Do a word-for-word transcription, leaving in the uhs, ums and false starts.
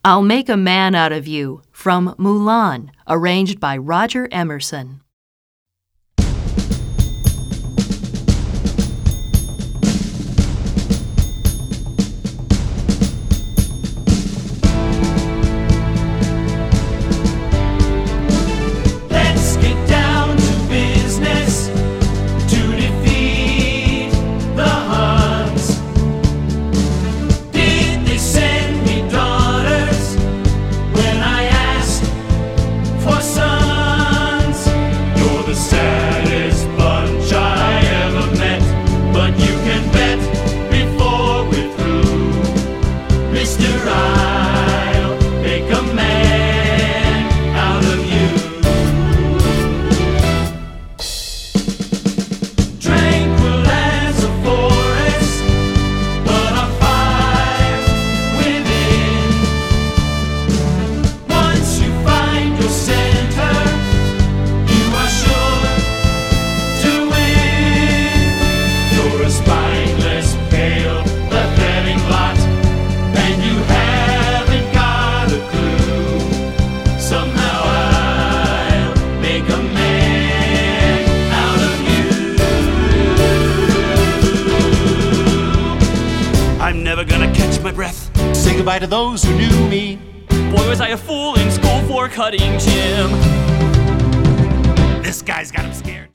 I'll Make a Man Out of You from Mulan, arranged by Roger Emerson. Let's get down to business to defeat the Huns. Did they send me daughters when I asked for sons? You're the saddest bunch I ever met, but you can bet before we're through, Mister I'll make a man out of you. Tranquil as a forest, but a fire within. Once you find your center, you are sure to win. You're a spineless, pale, pathetic lot, and you haven't got a clue. Somehow I'll make a man out of you. I'm never gonna catch my breath. Say goodbye to those who knew me. Boy, was I a fool in school for cutting Jim. This guy's got him scared.